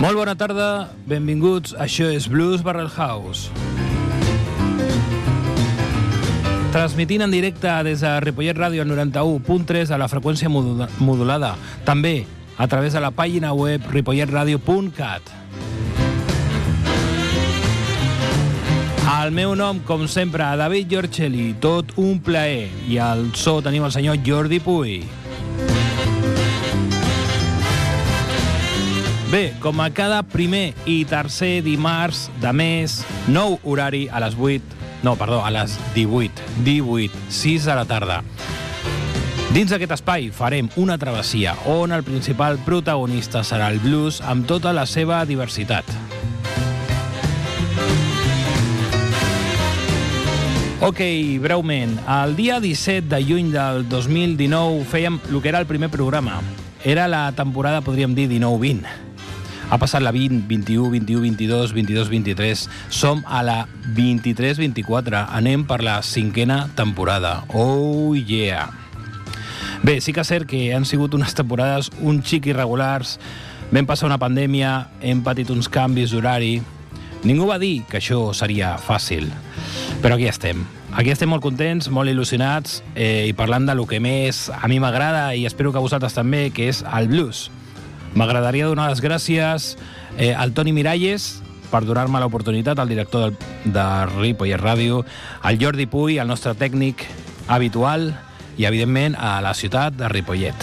Molt bona tarda, benvinguts. Això és Blues Barrel House. Transmitint en directe des de Ripollet Ràdio al 91.3 a la freqüència modulada. També a través de la pàgina web ripolletradio.cat. El meu nom, com sempre, David Giorcelli, tot un plaer. I al so tenim el senyor Jordi Puy. Bé, com a cada primer i tercer dimarts de mes, nou horari a les 8, a les 18, 6 de la tarda. Dins d'aquest espai farem una travessia on el principal protagonista serà el blues amb tota la seva diversitat. Ok, breument, el dia 17 de juny del 2019 fèiem el que era el primer programa. Era la temporada, podríem dir, 19-20. Ha passat la 20, 21, 21, 22, 22, 23. Som a la 23-24. Anem per la 5a temporada. Oh, yeah! Bé, sí que és cert que han sigut unes temporades un xic irregulars. Vam passar una pandèmia, hem patit uns canvis d'horari. Ningú va dir que això seria fàcil. Però aquí estem. Aquí estem molt contents, molt il·lusionats i parlant de lo que més a mi m'agrada i espero que a vosaltres també, que és el blues. M'agradaria donar les gràcies al Toni Miralles per donar-me l'oportunitat, al director de Ripollet Ràdio, al Jordi Puy, el nostre tècnic habitual i, evidentment, a la ciutat de Ripollet.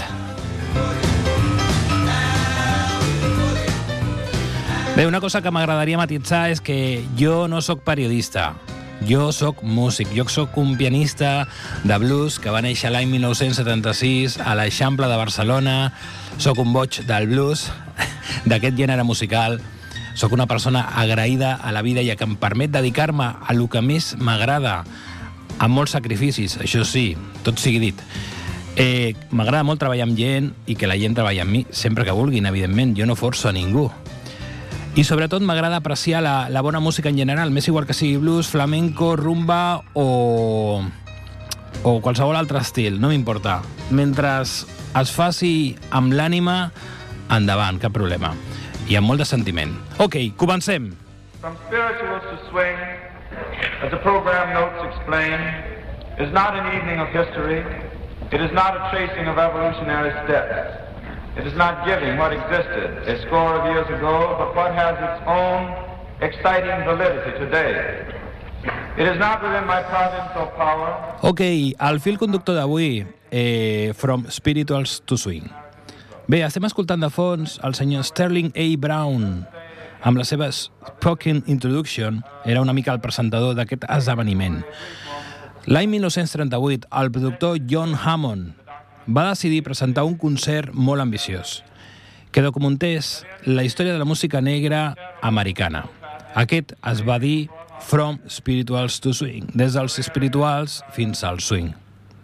Bé, una cosa que m'agradaria matitzar és que jo no sóc periodista. Jo sóc músic, jo sóc un pianista de blues que va néixer l'any 1976 a l'Eixample de Barcelona. Sóc un boig del blues, d'aquest gènere musical. Sóc una persona agraïda a la vida i que em permet dedicar-me a lo que més m'agrada, amb molts sacrificis, això sí, tot sigui dit. M'agrada molt treballar amb gent i que la gent treballi amb mi sempre que vulguin, evidentment. Jo no forço a ningú. I sobretot m'agrada apreciar la bona música en general, m'és igual que sigui blues, flamenco, rumba o qualsevol altre estil, no m'importa. Mentre es faci amb l'ànima, endavant, cap problema. I amb molt de sentiment. Ok, comencem. From spirituals to swing, as the program notes explain, is not an evening of history. It is not a tracing of evolutionary steps. It is not giving what existed a score of years ago, but what has its own exciting validity today. It is not within my province or power. Ok, el fil conductor d'avui, From Spirituals to Swing. Bé, estem escoltant de fons el senyor Sterling A. Brown amb la seva Spoken Introduction. Era una mica el presentador d'aquest esdeveniment. L'any 1938, el productor John Hammond va decidir presentar un concert molt ambiciós que documentés la història de la música negra americana. Aquest es va dir From Spirituals to Swing, des dels espirituals fins al swing.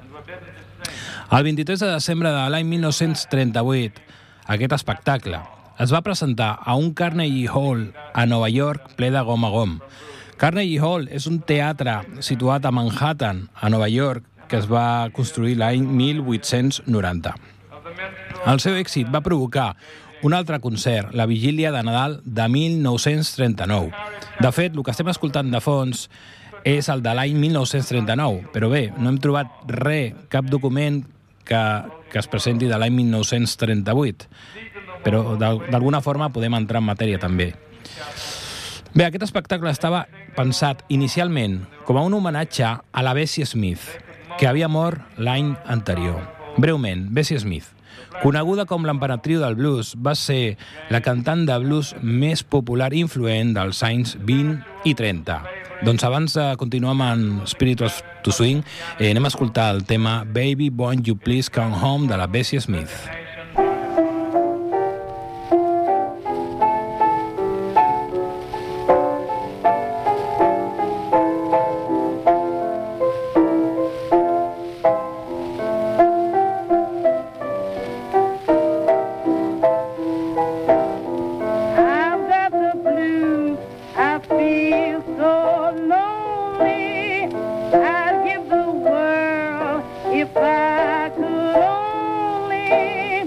El 23 de desembre de l'any 1938, aquest espectacle es va presentar a un Carnegie Hall a Nova York ple de gom a gom. Carnegie Hall és un teatre situat a Manhattan, a Nova York, que es va construir l'any 1890. El seu èxit va provocar un altre concert, la Vigília de Nadal de 1939. De fet, el que estem escoltant de fons és el de l'any 1939, però bé, no hem trobat cap document que es presenti de l'any 1938, però d'alguna forma podem entrar en matèria també. Bé, aquest espectacle estava pensat inicialment com a un homenatge a la Bessie Smith, que havia mort l'any anterior. Breument, Bessie Smith, coneguda com l'emperatriu del blues, va ser la cantant de blues més popular i influent dels anys 20 i 30. Doncs abans de continuar amb Spirituals to Swing, anem a escoltar el tema Baby Won't You Please Come Home de la Bessie Smith. If I could only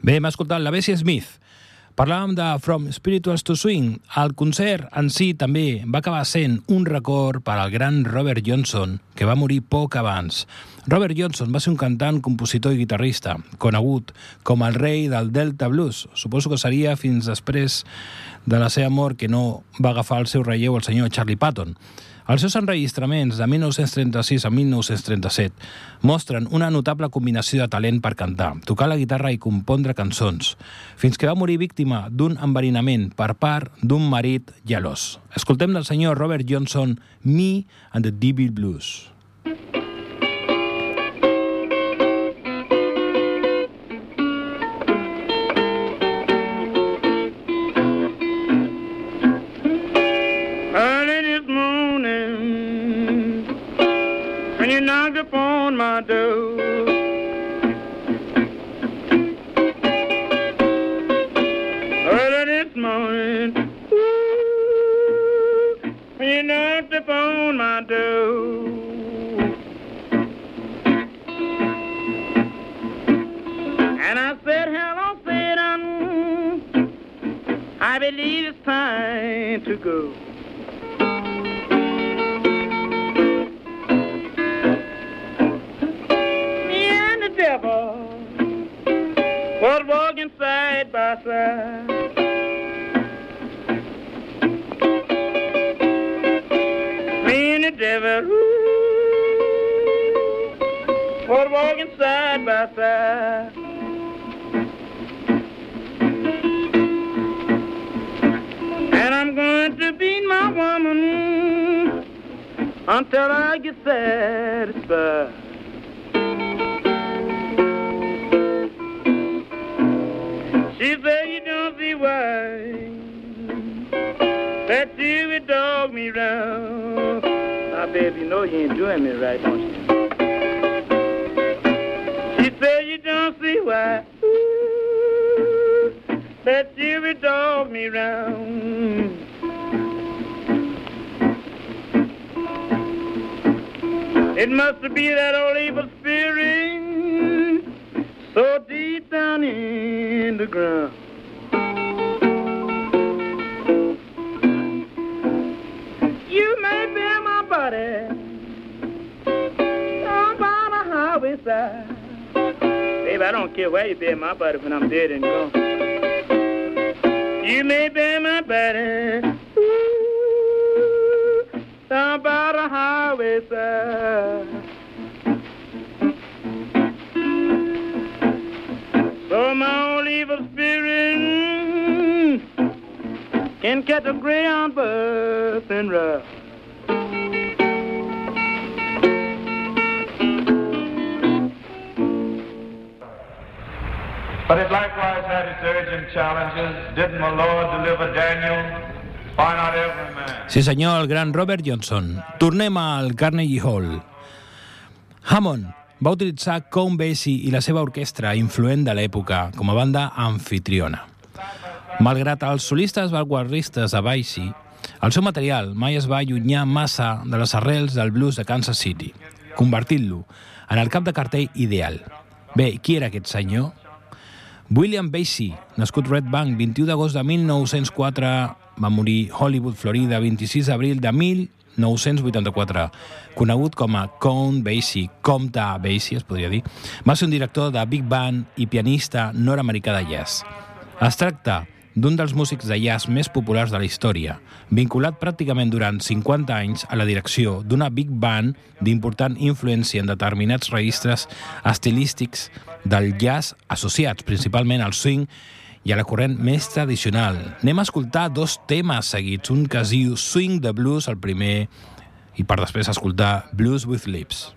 Bé, hem escoltat la Bessie Smith. Parlàvem de From Spirituals to Swing. El concert en si també va acabar sent un record per al gran Robert Johnson, que va morir poc abans. Robert Johnson va ser un cantant, compositor i guitarrista, conegut com el rei del Delta Blues. Suposo que seria fins després de la seva mort que no va agafar el seu relleu el senyor Charlie Patton. Els seus enregistraments de 1936 a 1937 mostren una notable combinació de talent per cantar, tocar la guitarra i compondre cançons, fins que va morir víctima d'un enverinament per part d'un marit gelós. Escoltem del senyor Robert Johnson, Me and the Devil Blues. Knocked upon my door. Early this morning, when you knocked upon my door. And I said, hello, Satan, I believe it's time to go. Was walking side by side. Me and the devil was walking side by side. And I'm going to beat my woman until I get satisfied. She said you don't see why that you would dog me round. Now, baby, you know you ain't doing me right, don't you? She said you don't see why that you would dog me round. It must be that old evil spirit so deep down in the ground. You may bear my body down by the highway side. Baby, I don't care where you bear my body when I'm dead and gone. You may bear my body down by the highway side. So my old evil spirit can catch a greyhound bus and ride. But it likewise had its urgent challenges. Didn't the Lord deliver Daniel? Why not every man? Sí senyor, el gran Robert Johnson. Tornem al Carnegie Hall. Hammond va utilitzar Count Basie i la seva orquestra influent de l'època com a banda anfitriona. Malgrat els solistes vanguardistes de Basie, el seu material mai es va allunyar massa de les arrels del blues de Kansas City, convertint-lo en el cap de cartell ideal. Bé, qui era aquest senyor? William Basie, nascut Red Bank, 21 d'agost de 1904, va morir Hollywood, Florida, 26 d'abril de 1984, conegut com a Count Basie, Comte Basie, es podria dir. Va ser un director de big band i pianista nord-americà de jazz. Es tracta d'un dels músics de jazz més populars de la història, vinculat pràcticament durant 50 anys a la direcció d'una big band d'important influència en determinats registres estilístics del jazz associats principalment al swing i a la corrent més tradicional. Anem a escoltar dos temes seguits, un que es diu Swing the Blues, el primer, i per després escoltar Blues with Lips.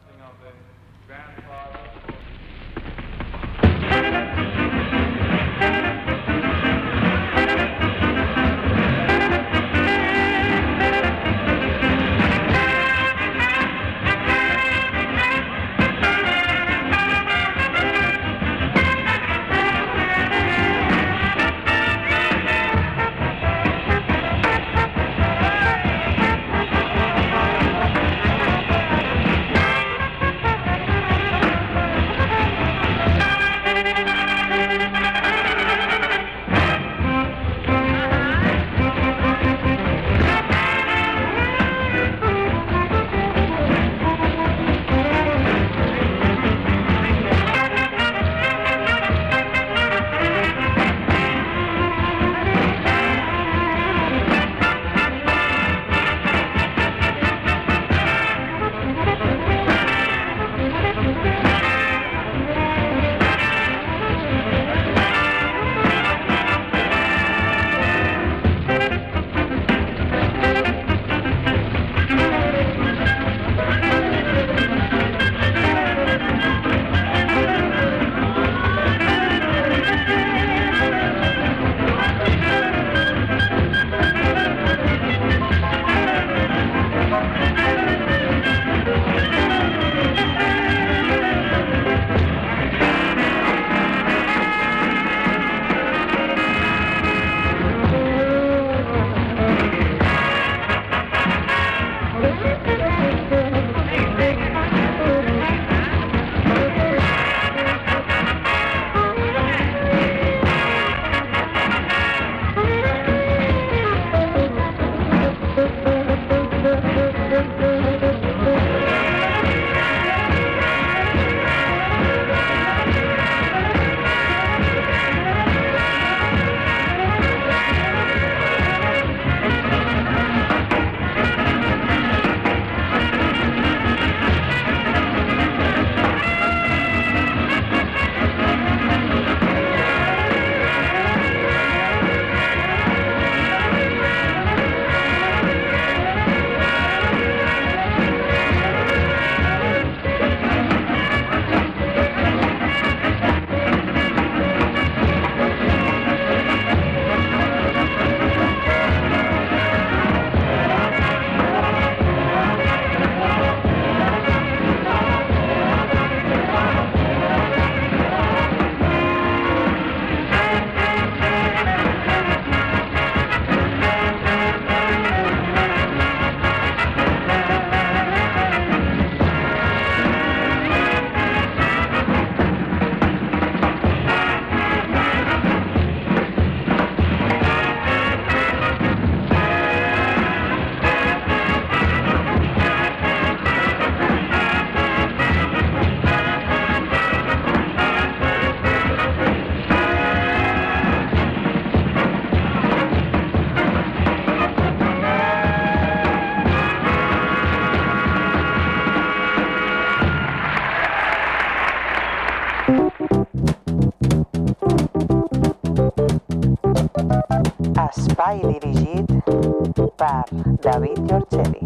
espai dirigit per David Giorgelli.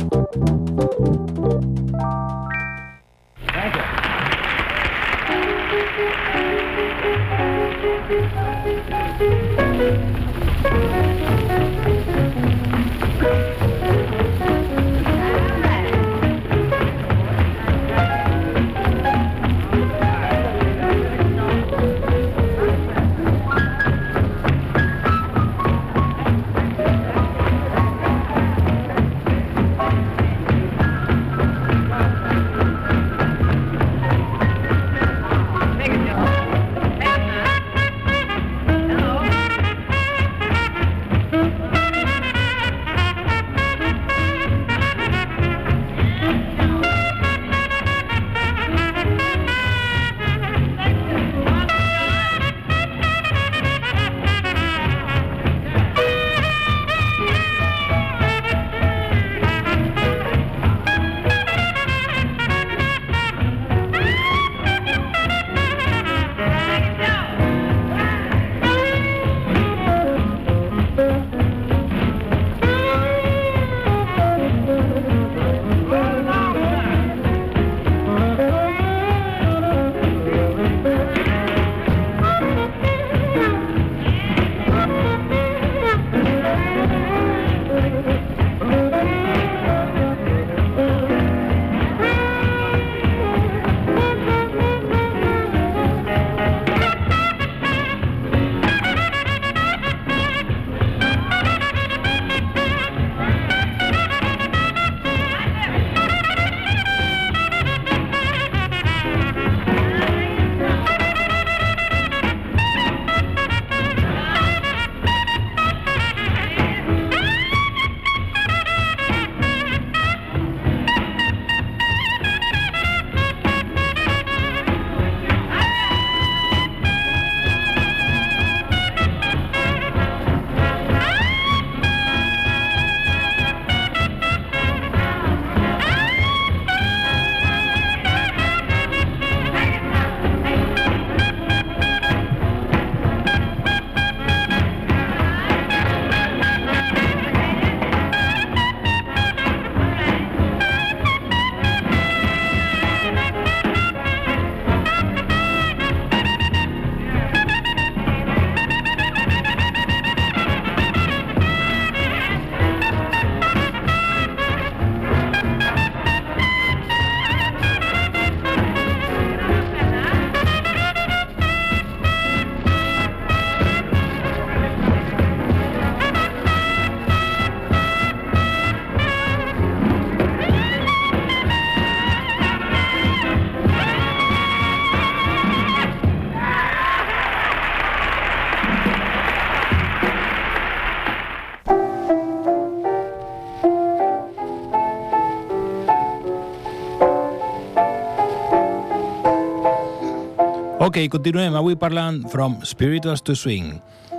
Ok, continuem avui parlant From Spirituals to Swing.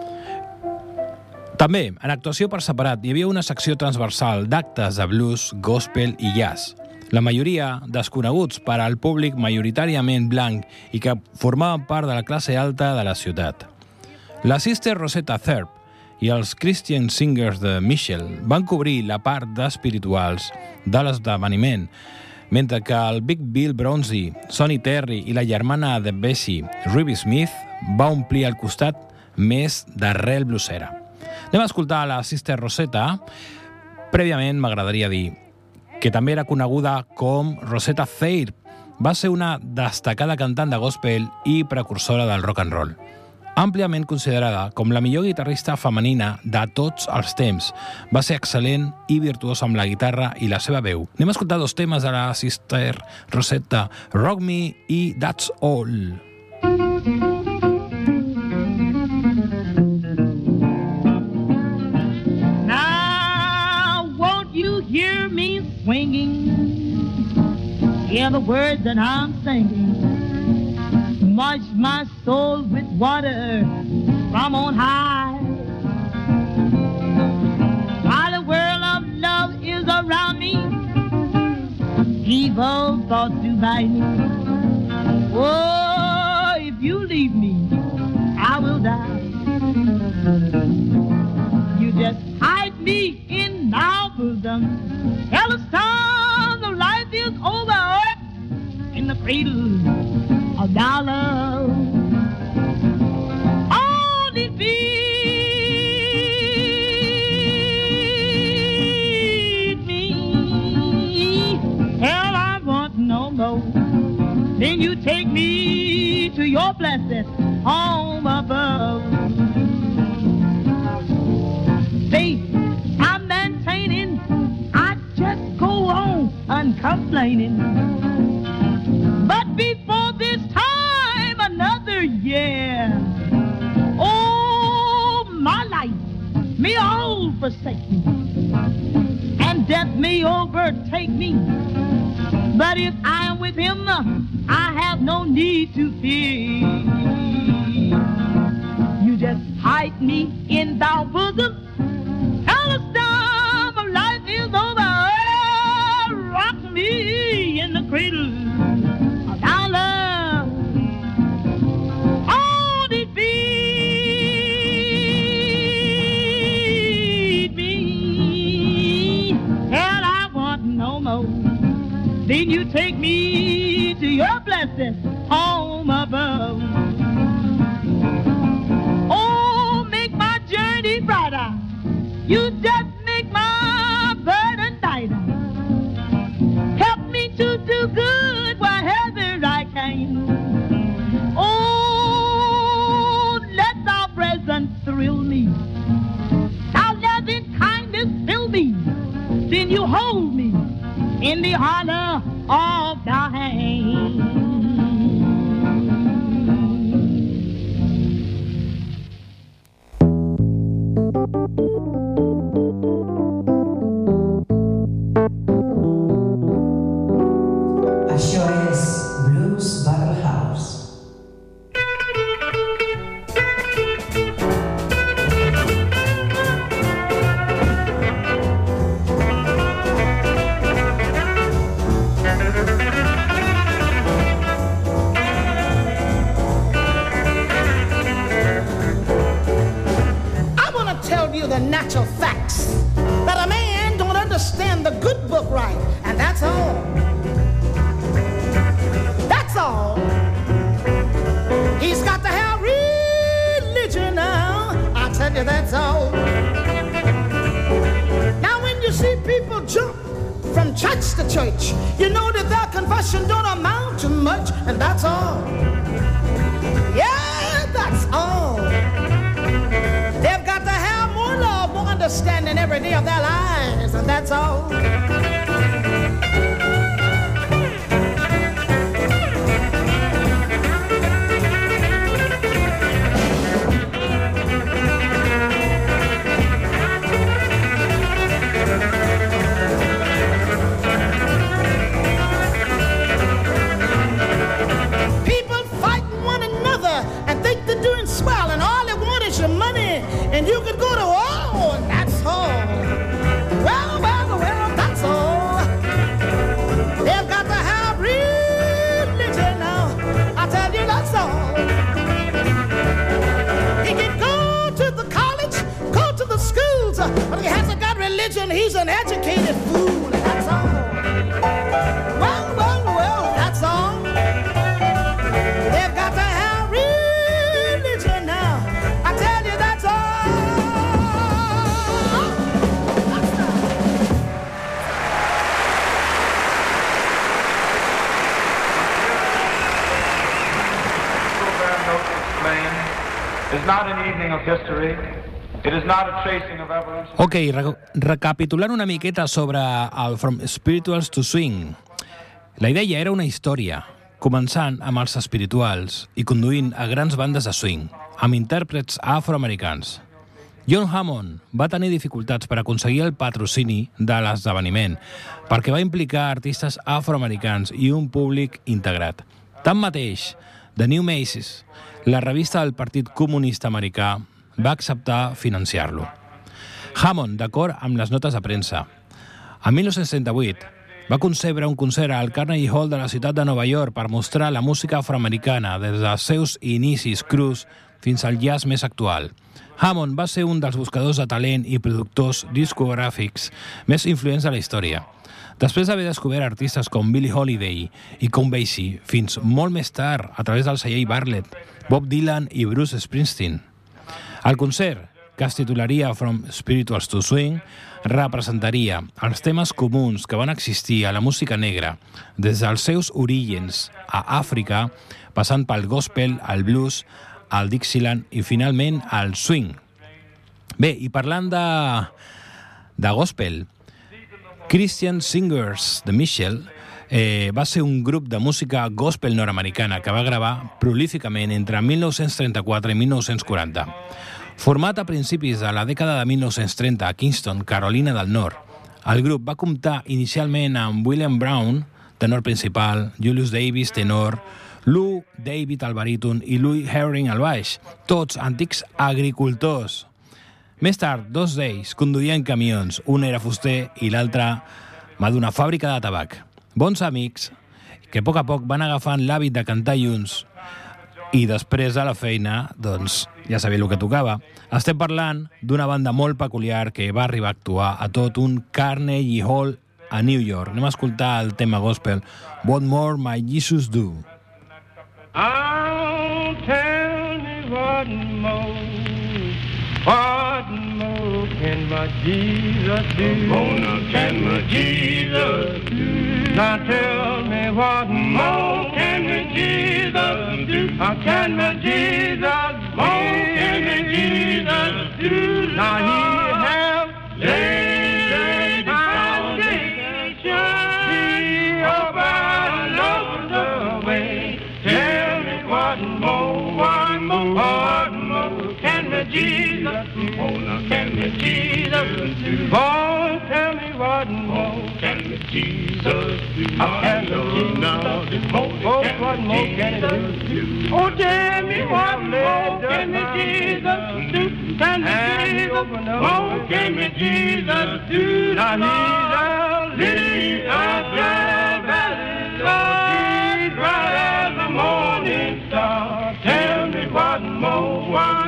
També, en actuació per separat, hi havia una secció transversal d'actes de blues, gospel i jazz. La majoria desconeguts per al públic majoritàriament blanc i que formaven part de la classe alta de la ciutat. La Sister Rosetta Tharpe i els Christian Singers de Mitchell van cobrir la part d'espirituals de l'esdeveniment, mentre que el Big Bill Bronzy, Sonny Terry i la germana de Bessie, Ruby Smith, va omplir el costat més d'arrel bluesera. Anem a escoltar la Sister Rosetta. Prèviament m'agradaria dir que també era coneguda com Rosetta Tharpe. Va ser una destacada cantant de gospel i precursora del rock and roll. Àmpliament considerada com la millor guitarrista femenina de tots els temps. Va ser excel·lent i virtuosa amb la guitarra i la seva veu. Anem a escoltar dos temes de la Sister Rosetta, Rock Me i That's All. Now, won't you hear me swinging? Hear the words that I'm singing. Wash my soul with water from on high. While the world of love is around me, evil thoughts do bite me. Oh, if you leave me, I will die. You bosom. Tell us time the life is over in the cradle of thy love. Oh, defeat me. Hell, I want no more. Then you take me to your blessed home above. Faith, I'm maintaining. I just go on uncomplaining. But before this time, another year. Oh, my life may all forsake me, and death may overtake me. But if I am with him, I have no need to fear. You just hide me in thy bosom. Tell us time of life is over. Rock me in the cradle of thy love. Oh, defeat me. Hell, I want no more. Then you take me to your blessed home above. Oh, make my journey brighter. You just make my burden lighter. Help me to do good wherever I can. Oh, let thy presence thrill me. Thy loving kindness fill me. Then you hold me in the honor of thy hand. Això és Blues Barrel House. The natural facts that a man don't understand the good book right, and that's all. That's all. He's got to have religion now. I tell you, that's all. Now, when you see people jump from church to church, you know that their confession don't amount to much, and that's all. Yeah, that's all. They've got to have more love, more understanding every day of their lives, and that's all. People fighting one another and think they're doing swell, and all they want is your money, and you could go to war, and that's all. Well, that's all. They've got to have religion now. I tell you, that's all. He can go to the college, go to the schools, but he hasn't got religion. He's an educated fool, and that's all. Well, that's all. They've got to have religion now. I tell you, that's all. That's all. Program notes explain is not an evening of history. It is not a tracing of evolution. Ok, recapitulant una miqueta sobre el From Spirituals to Swing. La idea era una història, començant amb els espirituals i conduint a grans bandes de swing, amb intèrprets afroamericans. John Hammond va tenir dificultats per aconseguir el patrocini de l'esdeveniment, perquè va implicar artistes afroamericans i un públic integrat. Tanmateix, The New Macy's, la revista del Partit Comunista Americà, va acceptar financiar-lo. Hammond, d'acord amb les notes de premsa. En 1968, va concebre un concert al Carnegie Hall de la ciutat de Nova York per mostrar la música afroamericana des dels seus inicis crus fins al jazz més actual. Hammond va ser un dels buscadors de talent i productors discogràfics més influents de la història. Després d'haver descobert artistes com Billie Holiday i Count Basie, fins molt més tard, a través del celler Bartlett, Bob Dylan i Bruce Springsteen. El concert, que es titularia From Spirituals to Swing, representaria els temes comuns que van existir a la música negra des dels seus orígens a Àfrica, passant pel gospel, el blues, el Dixieland i finalment el swing. Bé, i parlant de gospel, Christian Singers de Mitchell va ser un grup de música gospel nord-americana que va gravar prolíficament entre 1934 i 1940. Format a principis de la dècada de 1930 a Kingston, Carolina del Nord, el grup va comptar inicialment amb William Brown, tenor principal, Julius Davis, tenor, Lou David al baríton i Louis Herring al baix, tots antics agricultors. Més tard, dos d'ells conduïen camions, un era fuster i l'altre va d'una fàbrica de tabac. Bons amics que a poc van agafant l'hàbit de cantar junts i després de la feina, doncs, ja sabia el que tocava. Estem parlant d'una banda molt peculiar que va arribar a actuar a tot un Carnegie Hall a New York. Anem a escoltar el tema gospel What More My Jesus Do. Oh, tell me what more can my Jesus do? Oh, now can my Jesus do? Now tell me what more can my Jesus do? How can my Jesus do? Now he have laid the foundation over the way. Tell me what more can my Jesus do? Oh, now can my Jesus do? Oh, tell me what more can my Jesus do? How can my Jesus do? Oh, what more can he do? Oh, tell me what more can my Jesus do? Can my Jesus do? Oh, can my Jesus do? Now he's a lily of the valley, Lord, bright as the morning star. Tell me what more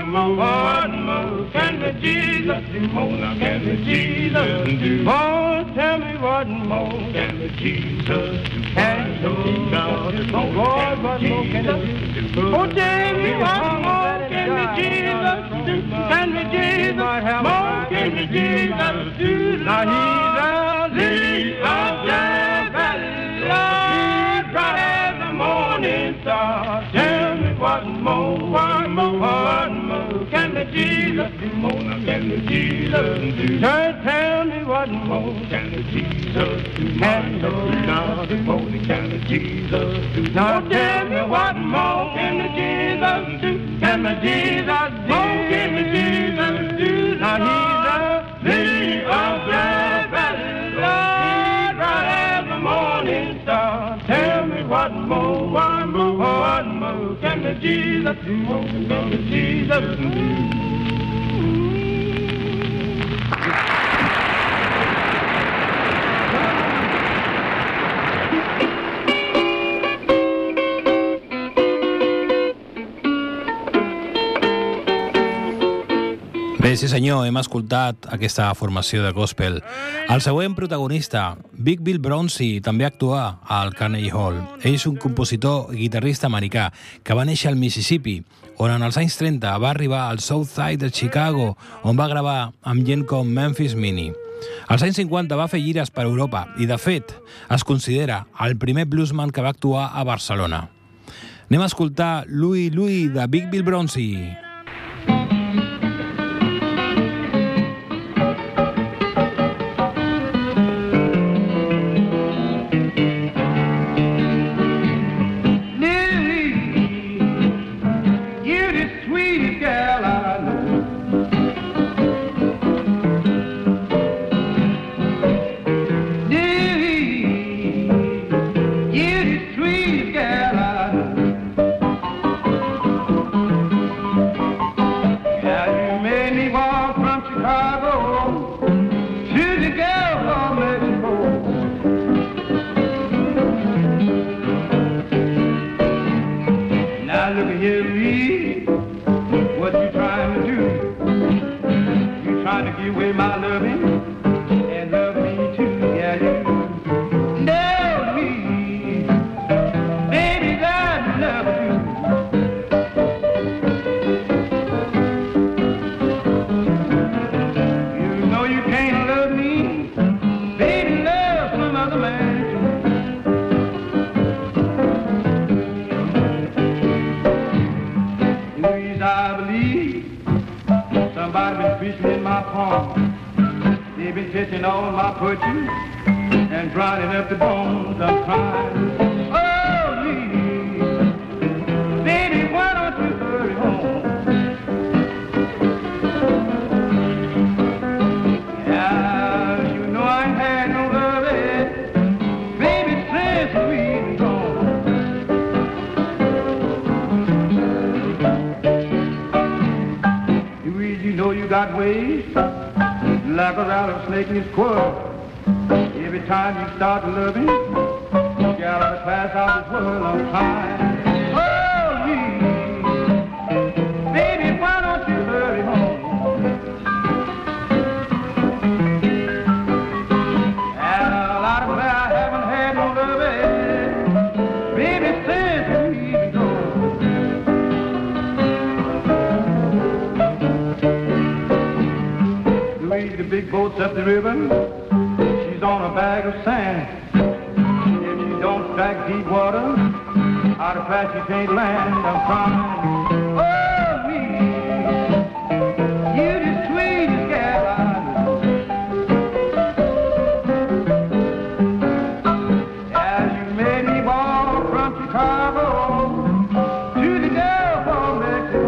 can my Jesus do? Oh, now can my Jesus do? Oh, tell me what more can my Jesus do? Can my Jesus do? Lord, what more can he do? Oh, tell me what more can my Jesus do? Can my Jesus more can my Jesus do? Now he's a lily of the valley, Lord, bright as the morning star. Tell me what more can the Jesus do? Oh, now can the Jesus do? Tell me what more can the Jesus do? Can the Jesus do? Now tell me what more can the Jesus do? Can the Jesus do? Can the Jesus do? Now he's a lily of the valley, Lord, bright as the morning star. Tell me what more can the Jesus do? Can the Jesus do? Bé, sí senyor, hem escoltat aquesta formació de gospel. El següent protagonista, Big Bill Brownsie, també actua al Carnegie Hall. Ell és un compositor i guitarrista americà que va néixer al Mississippi, on en els anys 30 va arribar al South Side de Chicago, on va gravar amb gent com Memphis Minnie. Als anys 50 va fer gires per Europa i, de fet, es considera el primer bluesman que va actuar a Barcelona. Anem a escoltar Louie Louie de Big Bill Brownsie. trying to give away my loving and love me too. Yeah, you love me, baby, God love you. You know you can't love me, baby, love some other man too. Louise, I believe somebody been fishing in my pond. They've been catching all my poetry and grinding up the bones. I'm crying. Oh, Louise, baby, why don't you hurry home? Yeah, you know I ain't had no love, baby, since we've gone. Louise, you know you got ways like a rattlesnake in his quarrel. Every time you start loving, you gotta pass out this world on time. Oh, Louise, baby, why don't you hurry home? And a lot of I haven't had no loving, baby, since we've gone. Louise, the big boat's up the river. She's on a bag of sand. If she don't strike deep water, out of fact she can't land. I'm crying. Oh, Louise, you the sweetest gal I know. Yeah, you made me walk from Chicago to the Gulf of Mexico.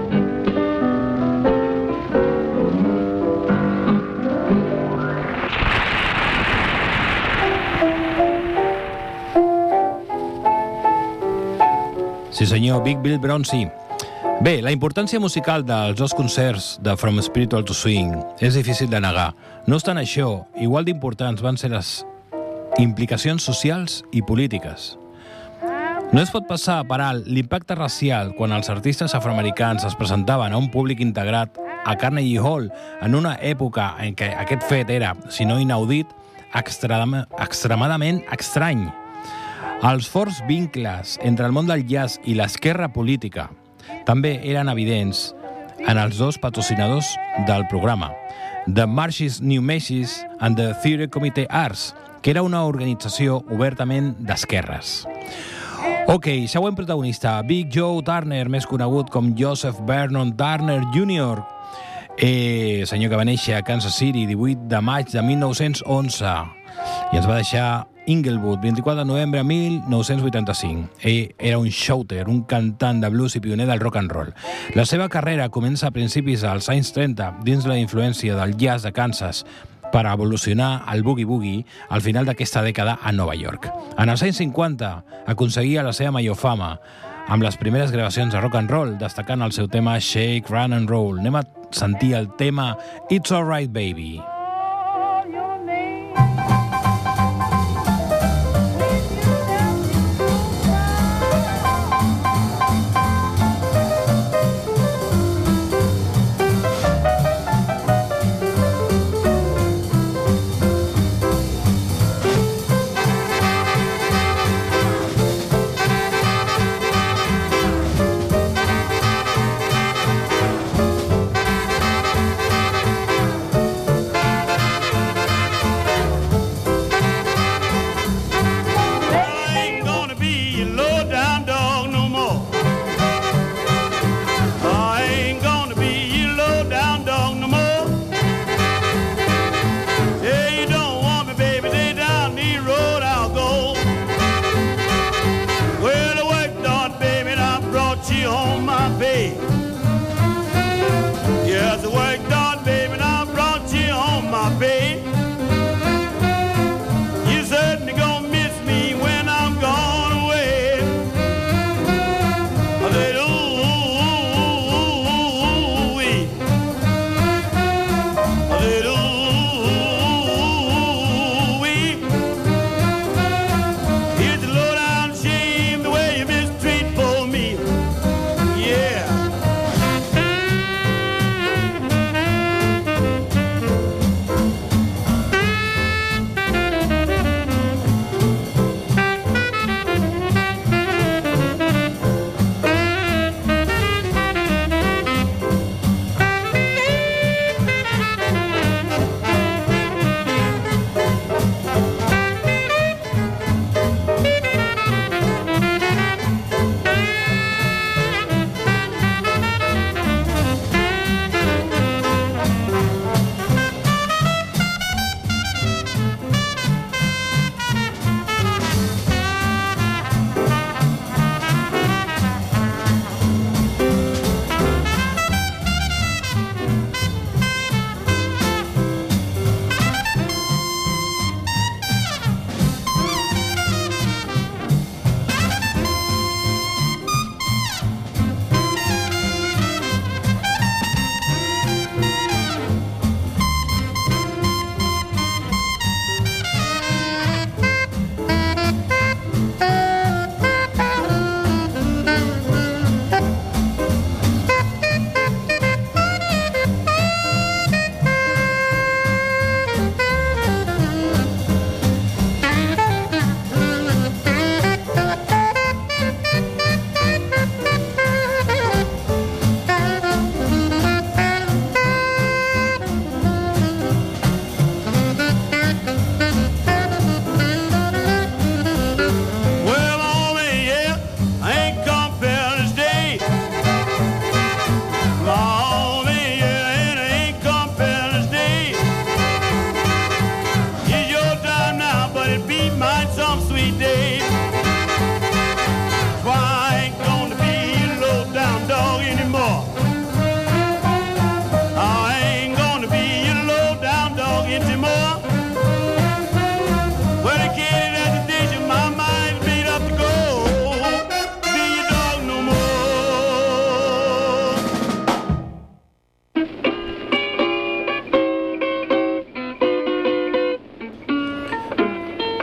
Sí senyor, Big Bill Browncy. Bé, la importància musical dels dos concerts de From Spiritual to Swing és difícil de negar. No obstant això, igual d'importants van ser les implicacions socials i polítiques. No es pot passar per alt l'impacte racial quan els artistes afroamericans es presentaven a un públic integrat a Carnegie Hall en una època en què aquest fet era, si no inaudit, extremadament estrany. Els forts vincles entre el món del jazz i l'esquerra política també eren evidents en els dos patrocinadors del programa, The Marshes New Macy's and the Theatre Committee Arts, que era una organització obertament d'esquerres. Ok, següent protagonista, Big Joe Turner, més conegut com Joseph Vernon Turner Jr., senyor que va néixer a Kansas City 18 de maig de 1911 i ens va deixar Inglewood, 24 de novembre de 1985. Ell era un shouter, un cantant de blues i pioner del rock and roll. La seva carrera comença a principis dels anys 30 dins la influència del jazz de Kansas per evolucionar al boogie-boogie al final d'aquesta dècada a Nova York. En els anys 50 aconseguia la seva major fama amb les primeres gravacions de rock and roll, destacant el seu tema Shake, Run and Roll. Anem a sentir el tema It's Alright Baby.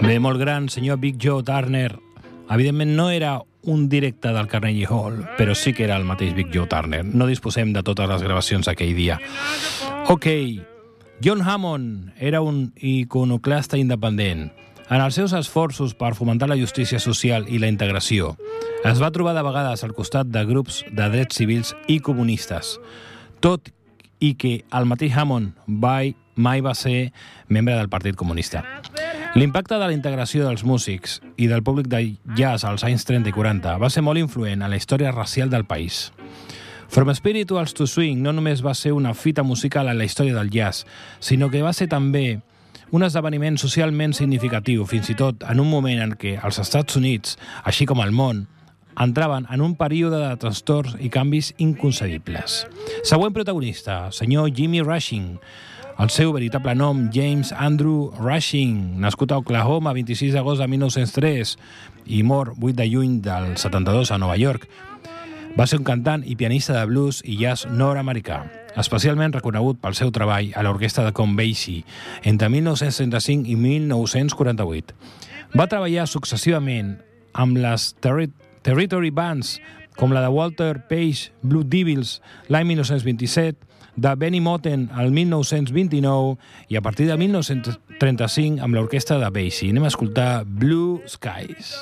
Bé, molt gran, senyor Big Joe Turner. Evidentment no era un directe del Carnegie Hall, però sí que era el mateix Big Joe Turner. No disposem de totes les gravacions aquell dia. Ok, John Hammond era un iconoclasta independent. En els seus esforços per fomentar la justícia social i la integració, es va trobar de vegades al costat de grups de drets civils i comunistes, tot i que el mateix Hammond mai va ser membre del Partit Comunista. L'impacte de la integració dels músics i del públic de jazz als anys 30 i 40 va ser molt influent en la història racial del país. From Spirituals to Swing no només va ser una fita musical en la història del jazz, sinó que va ser també un esdeveniment socialment significatiu, fins i tot en un moment en què els Estats Units, així com el món, entraven en un període de trastorns i canvis inconcebibles. Següent protagonista, senyor Jimmy Rushing. El seu veritable nom, James Andrew Rushing, nascut a Oklahoma 26 d'agost de 1903 i mort 8 de juny del 72 a Nova York. Va ser un cantant i pianista de blues i jazz nord-americà, especialment reconegut pel seu treball a l'orquestra de Count Basie entre 1935 i 1948. Va treballar successivament amb les Territory Bands, com la de Walter Page Blue Devils l'any 1927, de Benny Moten el 1929 i a partir de 1935 amb l'orquestra de Basie. Anem a escoltar Blue Skies.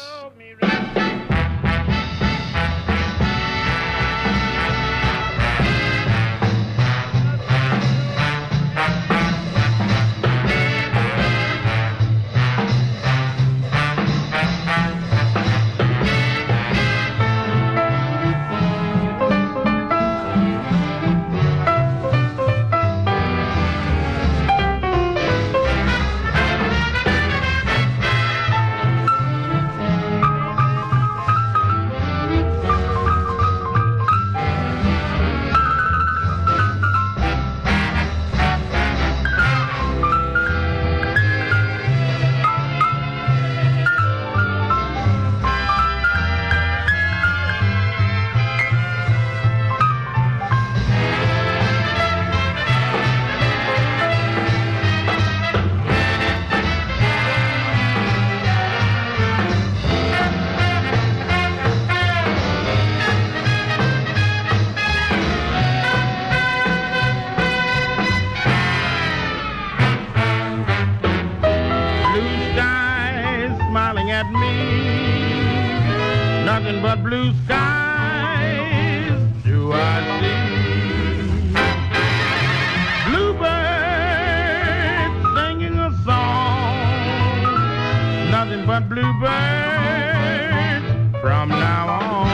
Nothing but blue skies do I see. Bluebirds singing a song. Nothing but bluebirds from now on.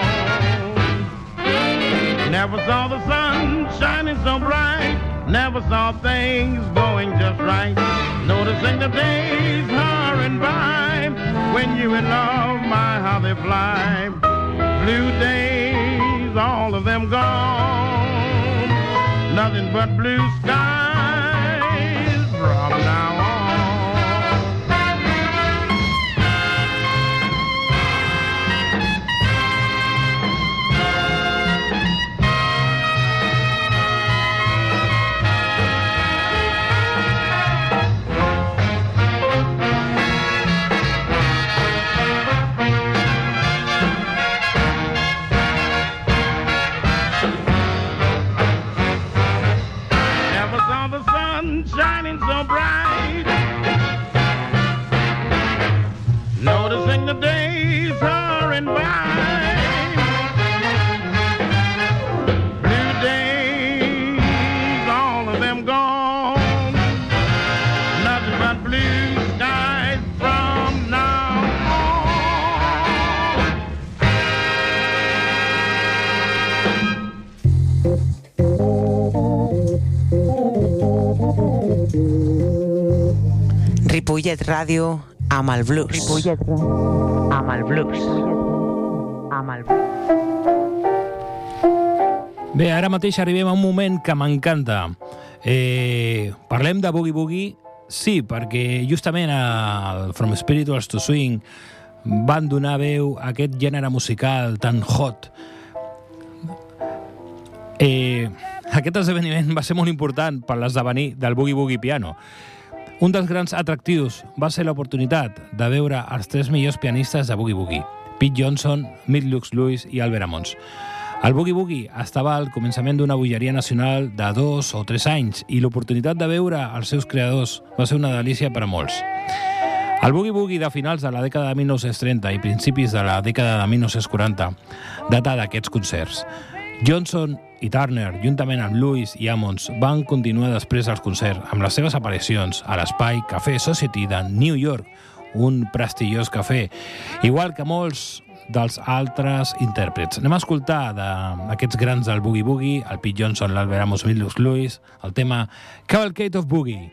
Never saw the sun shining so bright. Never saw things going just right. Noticing the days hurrying by. When you in love, my, how they fly. Blue days, all of them gone. Nothing but blue skies from now on. Shining so bright, noticing the days hurrying by. Blue days, all of them gone. Nothing but blue skies from now Ripollet Ràdio amb el blues. Ripollet Ràdio amb el blues. Amb el blues. Bé, ara mateix arribem a un moment que m'encanta. Parlem de Boogie Boogie, sí, perquè justament al From Spirituals to Swing van donar veu a aquest gènere musical tan hot. Aquest esdeveniment va ser molt important per l'esdevenir del Boogie Boogie Piano. Un dels grans atractius va ser l'oportunitat de veure els 3 millors pianistes de Boogie Woogie, Pete Johnson, Midlux Lewis i Albert Ammons. El Boogie Woogie estava al començament d'una bogeria nacional de 2 o 3 anys i l'oportunitat de veure els seus creadors va ser una delícia per a molts. El Boogie Woogie de finals de la dècada de 1930 i principis de la dècada de 1940 data d'aquests concerts. Johnson i Turner, juntament amb Lewis i Ammons, van continuar després dels concerts amb les seves aparicions a l'Espai Café Society de New York, un prestigiós cafè, igual que molts dels altres intèrprets. Anem a escoltar d'aquests grans del Boogie Woogie, el Pete Johnson, l'Albert Ammons, Midlux Lewis, el tema Cavalcade of Boogie.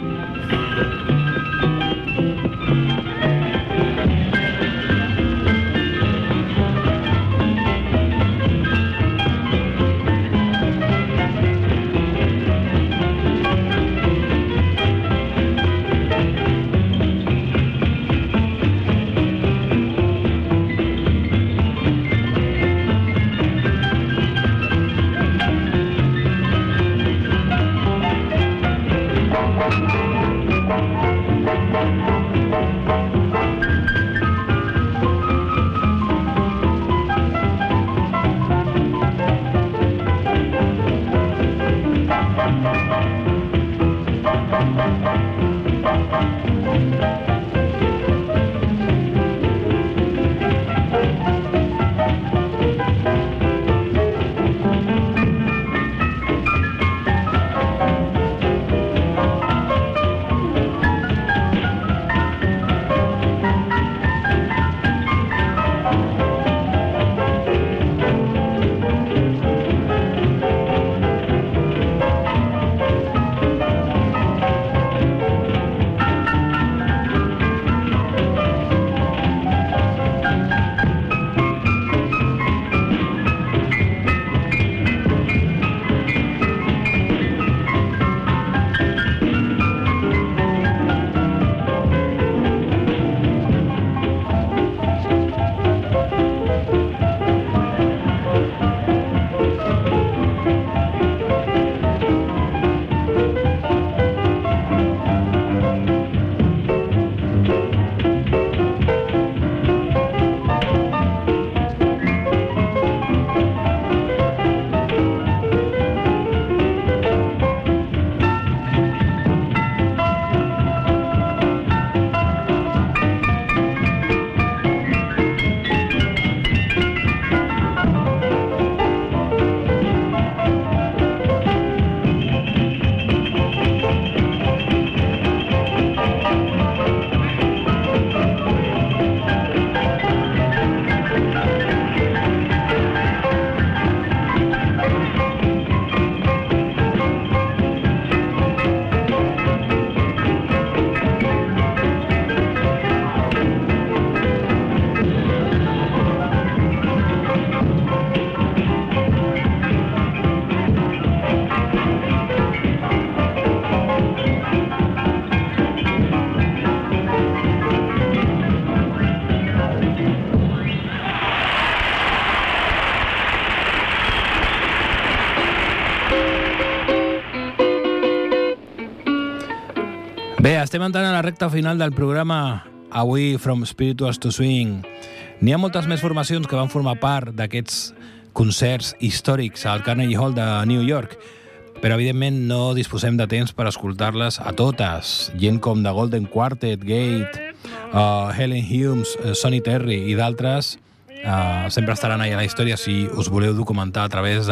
Bé, estem entrant a la recta final del programa avui From Spirituals to Swing. N'hi ha moltes més formacions que van formar part d'aquests concerts històrics al Carnegie Hall de New York, però evidentment no disposem de temps per escoltar-les a totes. Gent com The Golden Quartet, Gate, Helen Humes, Sonny Terry i d'altres sempre estaran allà a la història si us voleu documentar a través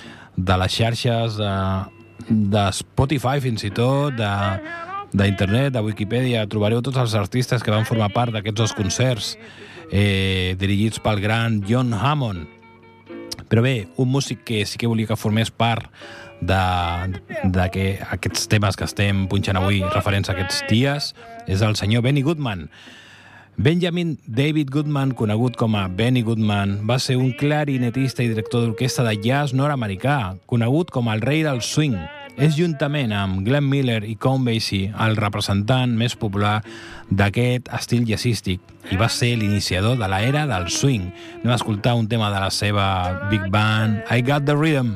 de les xarxes, de Spotify fins i tot, d'internet, de Wikipedia. Trobareu tots els artistes que van formar part d'aquests dos concerts dirigits pel gran John Hammond. Però bé, un músic que sí que volia que formés part d'aquests temes que estem punxant avui referents a aquests dies és el senyor Benny Goodman. Benjamin David Goodman, conegut com a Benny Goodman, va ser un clarinetista i director d'orquestra de jazz nord-americà, conegut com el rei del swing. És juntament amb Glenn Miller i Count Basie el representant més popular d'aquest estil jazzístic i va ser l'iniciador de l'era del swing. Anem a escoltar un tema de la seva big band, I Got the Rhythm.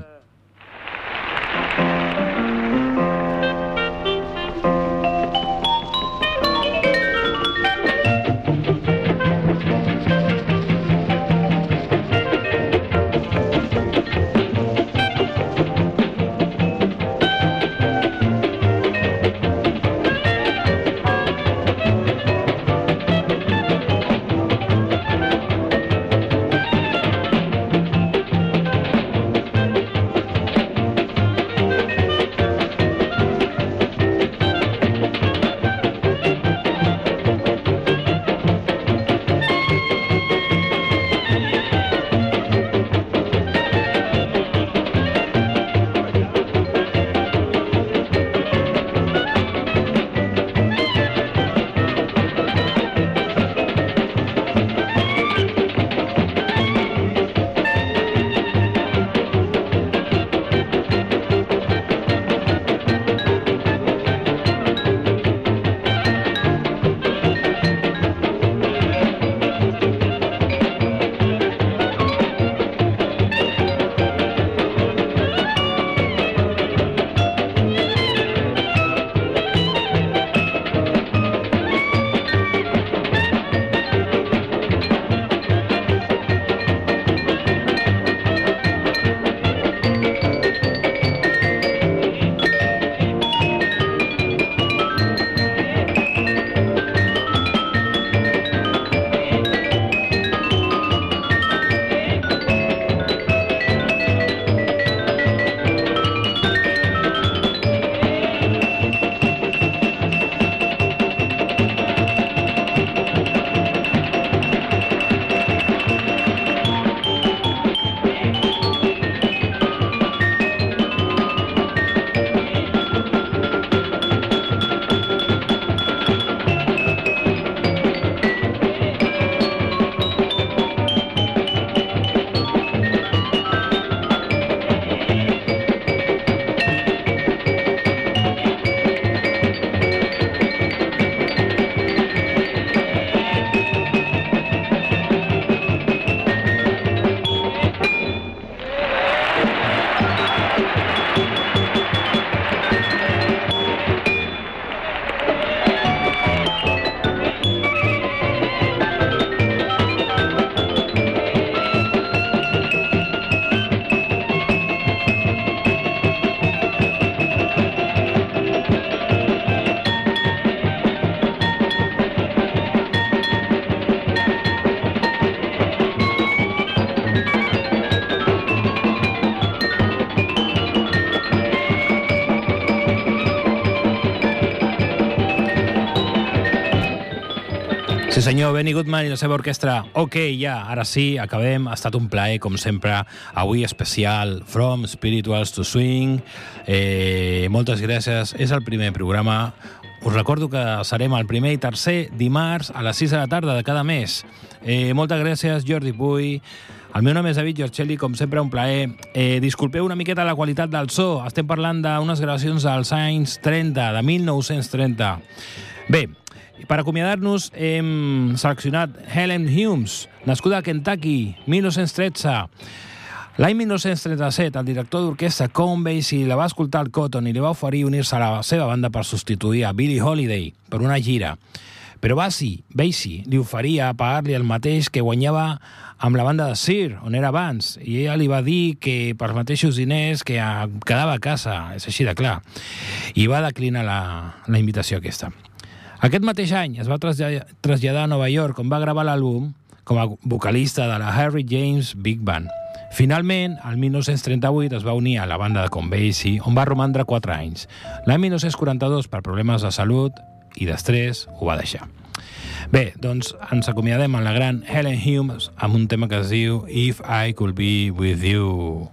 Sí senyor, Benny Goodman i la seva orquestra. Ok, ja, ara sí, acabem. Ha estat un plaer, com sempre, avui especial From Spirituals to Swing. Moltes gràcies. És el primer programa. Us recordo que serem el primer i tercer dimarts a les 6 de la tarda de cada mes. Moltes gràcies, Jordi Puy. El meu nom és David Giorcelli, com sempre, un plaer. Disculpeu una miqueta la qualitat del so. Estem parlant d'unes gravacions dels anys 30, de 1930. Bé, per acomiadar-nos hem seleccionat Helen Humes, nascuda a Kentucky, 1913. L'any 1937, el director d'orquestra Count Basie la va escoltar al Cotton i li va oferir unir-se a la seva banda per substituir a Billie Holiday per una gira. Però Basie li oferia pagar-li el mateix que guanyava amb la banda de Sir, on era abans, i ella li va dir que per els mateixos diners que quedava a casa, és així de clar, i va declinar la invitació aquesta. Aquest mateix any es va traslladar a Nova York, on va gravar l'àlbum com a vocalista de la Harry James Big Band. Finalment, el 1938 es va unir a la banda de Count Basie, on va romandre 4 anys. L'any 1942, per problemes de salut i d'estrès, ho va deixar. Bé, doncs ens acomiadem amb la gran Helen Humes amb un tema que es diu If I Could Be With You.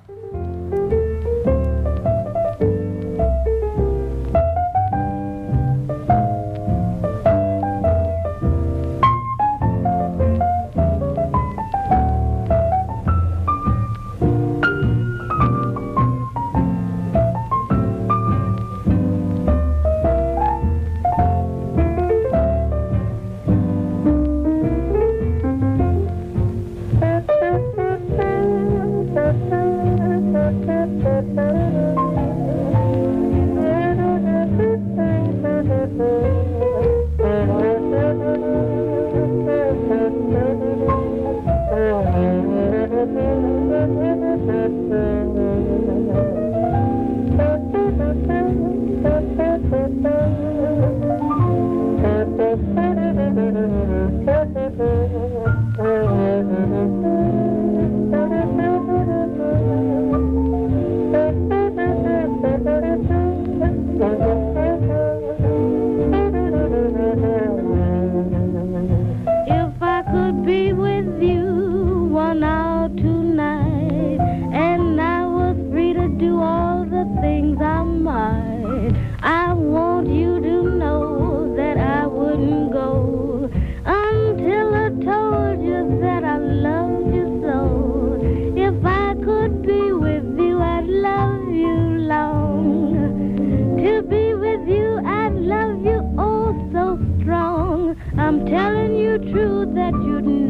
I'm telling you true that you'd